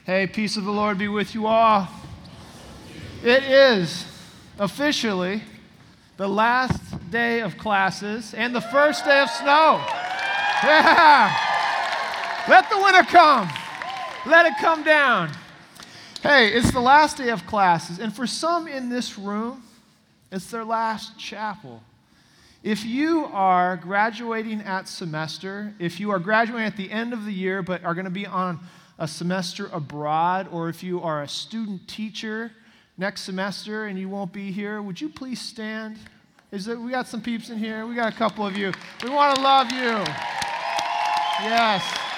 Hey, peace of the Lord be with you all. It is officially the last day of classes and the first day of snow. Yeah! Let the winter come. Let it come down. Hey, it's the last day of classes, and for some in this room, it's their last chapel. If you are graduating at semester, if you are graduating at the end of the year but are going to be on a semester abroad, or if you are a student teacher next semester and you won't be here, would you please stand? We got some peeps in here. We got a couple of you. We want to love you. Yes.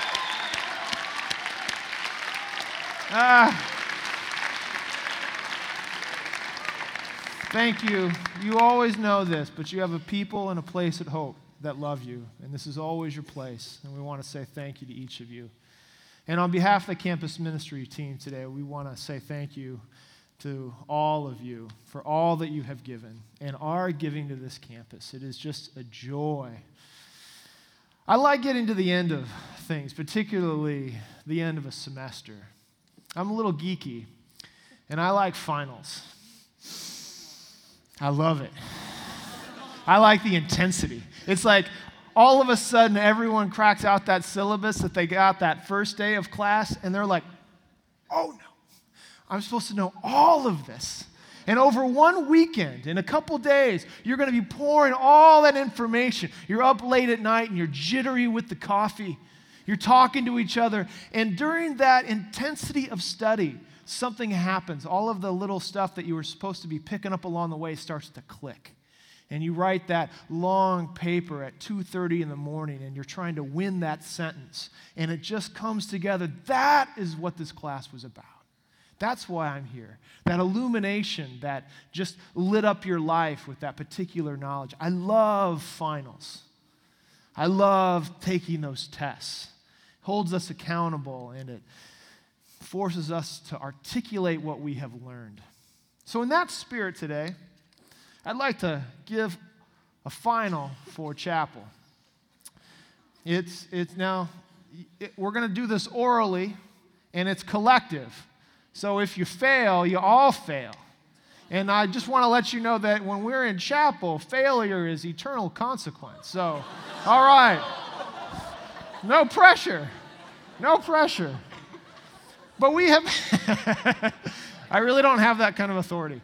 Thank you. You always know this, but you have a people and a place at Hope that love you, and this is always your place, and we want to say thank you to each of you. And on behalf of the campus ministry team today, we want to say thank you to all of you for all that you have given and are giving to this campus. It is just a joy. I like getting to the end of things, particularly the end of a semester. I'm a little geeky, and I like finals. I love it. I like the intensity. It's like all of a sudden everyone cracks out that syllabus that they got that first day of class, and they're like, oh no, I'm supposed to know all of this. And over one weekend, in a couple days, you're going to be pouring all that information. You're up late at night and you're jittery with the coffee. You're talking to each other. And during that intensity of study, something happens. All of the little stuff that you were supposed to be picking up along the way starts to click. And you write that long paper at 2:30 in the morning, and you're trying to win that sentence. And it just comes together. That is what this class was about. That's why I'm here. That illumination that just lit up your life with that particular knowledge. I love finals. I love taking those tests. It holds us accountable, and it forces us to articulate what we have learned. So in that spirit today, I'd like to give a final for chapel. We're going to do this orally, and it's collective. So if you fail, you all fail. And I just want to let you know that when we're in chapel, failure is eternal consequence. So, all right. No pressure. No pressure. But we have, I really don't have that kind of authority.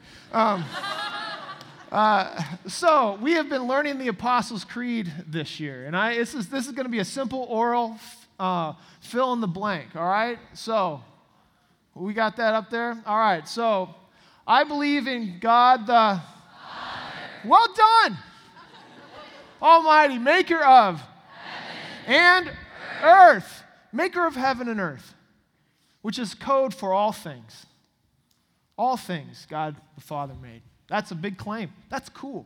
So we have been learning the Apostles' Creed this year. And this is going to be a simple oral fill in the blank, all right? So we got that up there? All right, so I believe in God the Well done! Almighty, maker of heaven and earth. Maker of heaven and earth, which is code for all things. All things God the Father made. That's a big claim. That's cool.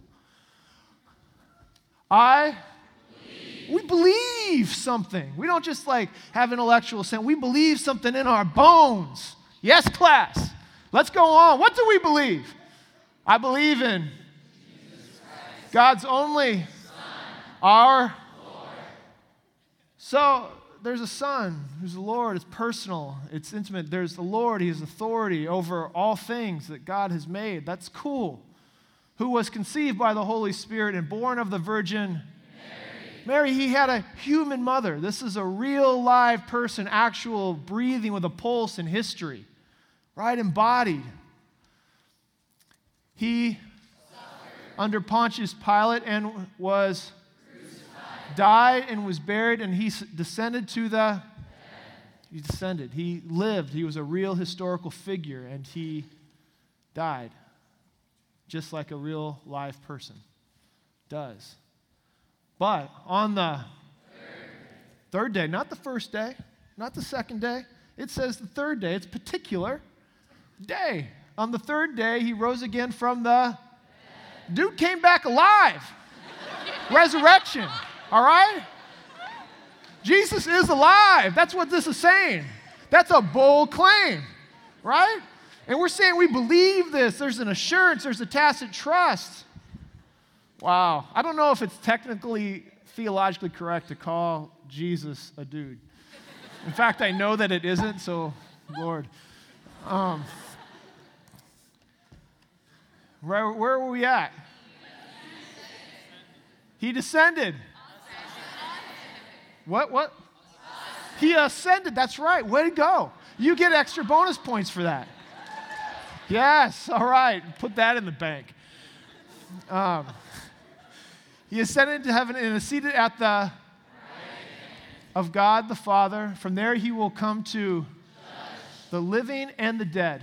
We believe something. We don't just have intellectual sense. We believe something in our bones. Yes, class. Let's go on. What do we believe? I believe in God's only Son, our Lord. So there's a Son who's the Lord. It's personal. It's intimate. There's the Lord. He has authority over all things that God has made. That's cool. Who was conceived by the Holy Spirit and born of the Virgin Mary. He had a human mother. This is a real live person, actual breathing with a pulse in history, right? Embodied. He under Pontius Pilate and was died and was buried, and he descended to the He descended. He lived. He was a real historical figure, and he died just like a real live person does. But on the third day, not the first day, not the second day, it says the third day. It's particular day. On the third day, he rose again from the dude came back alive. Resurrection. All right? Jesus is alive. That's what this is saying. That's a bold claim, right? And we're saying we believe this. There's an assurance. There's a tacit trust. Wow. I don't know if it's technically, theologically correct to call Jesus a dude. In fact, I know that it isn't, so Lord. Where were we at? He descended. What? He ascended. That's right. Way to go. You get extra bonus points for that. Yes. All right. Put that in the bank. He ascended to heaven and is seated at the of God the Father. From there he will come to the living and the dead.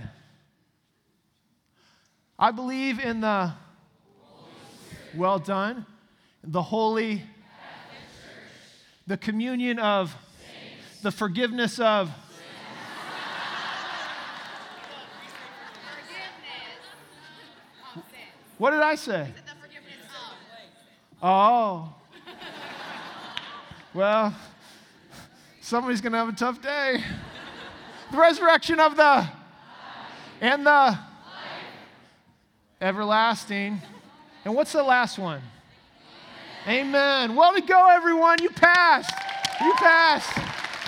I believe in the well done, the holy, the communion of, the forgiveness of. What did I say? Oh. Well, somebody's going to have a tough day. The resurrection of the and the everlasting. And what's the last one? Amen. Well to go, everyone. You passed. You passed.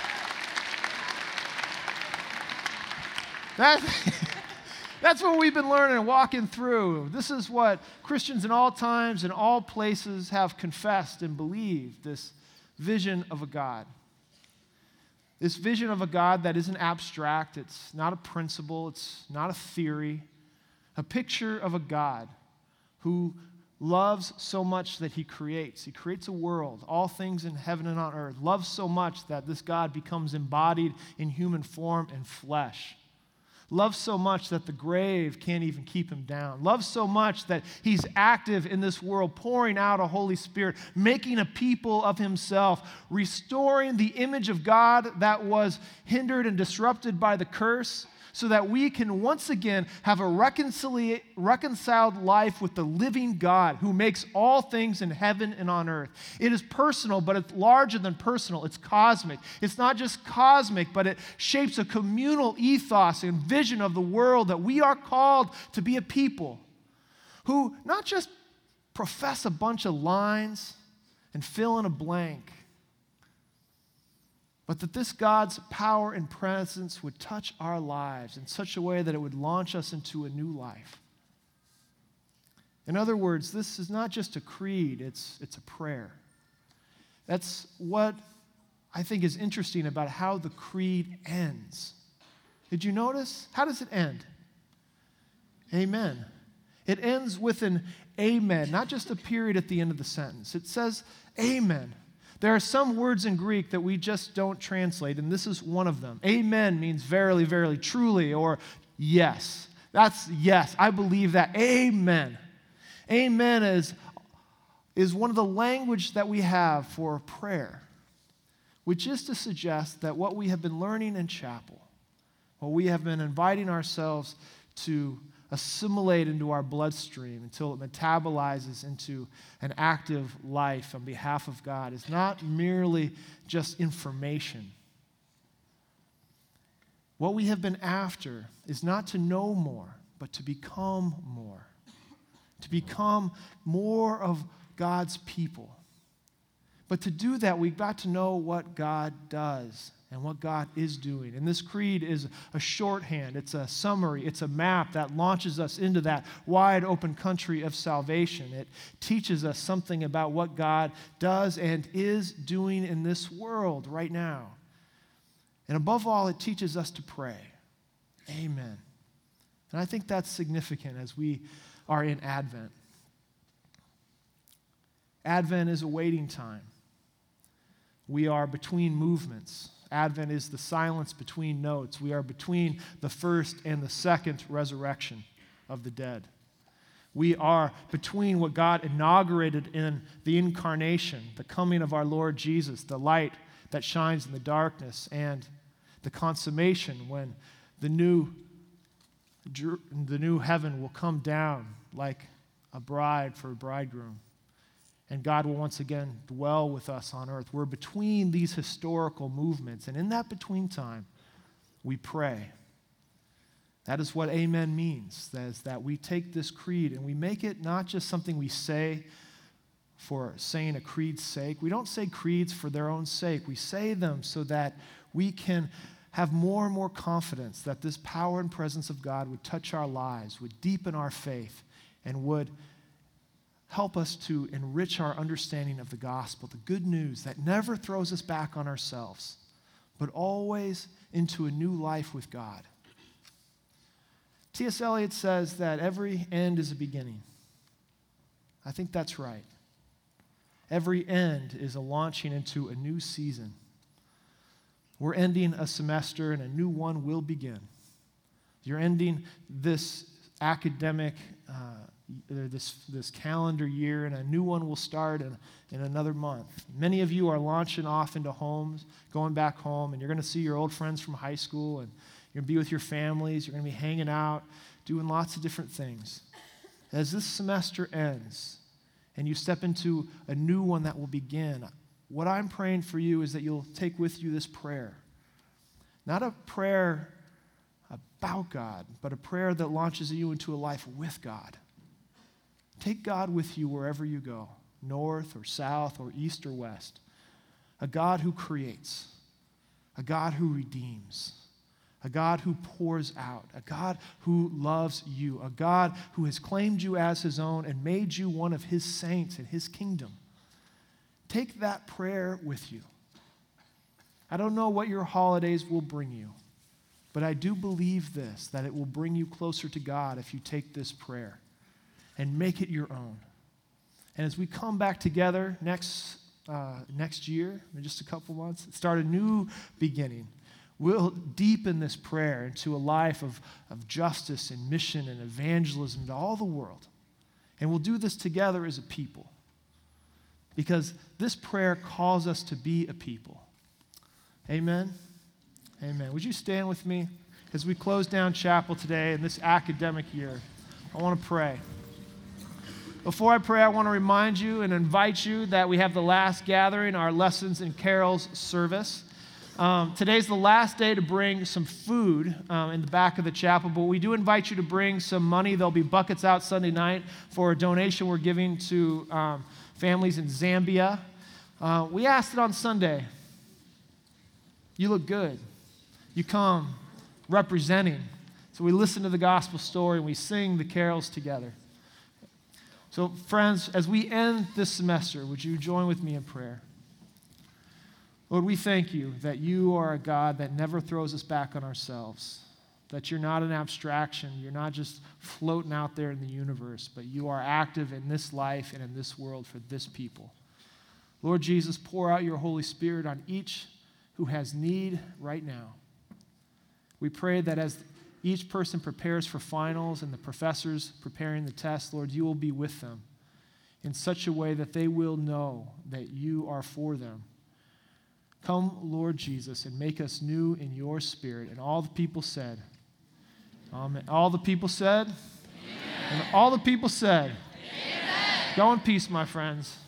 That's what we've been learning and walking through. This is what Christians in all times and all places have confessed and believed, this vision of a God. This vision of a God that isn't abstract. It's not a principle. It's not a theory. A picture of a God who loves so much that he creates. He creates a world, all things in heaven and on earth. Loves so much that this God becomes embodied in human form and flesh. Loves so much that the grave can't even keep him down. Loves so much that he's active in this world, pouring out a Holy Spirit, making a people of himself, restoring the image of God that was hindered and disrupted by the curse, so that we can once again have a reconciled life with the living God who makes all things in heaven and on earth. It is personal, but it's larger than personal. It's cosmic. It's not just cosmic, but it shapes a communal ethos and vision of the world that we are called to be a people who not just profess a bunch of lines and fill in a blank, but that this God's power and presence would touch our lives in such a way that it would launch us into a new life. In other words, this is not just a creed, it's a prayer. That's what I think is interesting about how the creed ends. Did you notice? How does it end? Amen. It ends with an amen, not just a period at the end of the sentence. It says amen. There are some words in Greek that we just don't translate, and this is one of them. Amen means verily, verily, truly, or yes. That's yes. I believe that. Amen. Amen is one of the language that we have for prayer, which is to suggest that what we have been learning in chapel, what we have been inviting ourselves to assimilate into our bloodstream until it metabolizes into an active life on behalf of God is not merely just information. What we have been after is not to know more, but to become more. To become more of God's people. But to do that, we've got to know what God does and what God is doing. And this creed is a shorthand, it's a summary, it's a map that launches us into that wide open country of salvation. It teaches us something about what God does and is doing in this world right now. And above all, it teaches us to pray. Amen. And I think that's significant as we are in Advent. Advent is a waiting time. We are between movements. Advent is the silence between notes. We are between the first and the second resurrection of the dead. We are between what God inaugurated in the incarnation, the coming of our Lord Jesus, the light that shines in the darkness, and the consummation when the new heaven will come down like a bride for a bridegroom. And God will once again dwell with us on earth. We're between these historical movements. And in that between time, we pray. That is what amen means. That is that we take this creed and we make it not just something we say for saying a creed's sake. We don't say creeds for their own sake. We say them so that we can have more and more confidence that this power and presence of God would touch our lives, would deepen our faith, and would help us to enrich our understanding of the gospel, the good news that never throws us back on ourselves, but always into a new life with God. T.S. Eliot says that every end is a beginning. I think that's right. Every end is a launching into a new season. We're ending a semester and a new one will begin. You're ending this academic, this calendar year, and a new one will start in another month. Many of you are launching off into homes, going back home, and you're going to see your old friends from high school, and you're going to be with your families. You're going to be hanging out, doing lots of different things. As this semester ends and you step into a new one that will begin, what I'm praying for you is that you'll take with you this prayer. Not a prayer about God, but a prayer that launches you into a life with God. Take God with you wherever you go, north or south or east or west. A God who creates, a God who redeems, a God who pours out, a God who loves you, a God who has claimed you as his own and made you one of his saints in his kingdom. Take that prayer with you. I don't know what your holidays will bring you, but I do believe this, that it will bring you closer to God if you take this prayer and make it your own. And as we come back together next year, in just a couple months, start a new beginning, we'll deepen this prayer into a life of justice and mission and evangelism to all the world. And we'll do this together as a people, because this prayer calls us to be a people. Amen? Amen. Would you stand with me as we close down chapel today in this academic year? I want to pray. Before I pray, I want to remind you and invite you that we have the last gathering, our Lessons and Carols service. Today's the last day to bring some food in the back of the chapel, but we do invite you to bring some money. There'll be buckets out Sunday night for a donation we're giving to families in Zambia. We asked it on Sunday. You look good. You come representing. So we listen to the gospel story and we sing the carols together. So friends, as we end this semester, would you join with me in prayer? Lord, we thank you that you are a God that never throws us back on ourselves, that you're not an abstraction, you're not just floating out there in the universe, but you are active in this life and in this world for this people. Lord Jesus, pour out your Holy Spirit on each who has need right now. We pray that as each person prepares for finals and the professors preparing the test, Lord, you will be with them in such a way that they will know that you are for them. Come, Lord Jesus, and make us new in your spirit. And all the people said, amen. All the people said, amen. And all the people said, amen. Go in peace, my friends.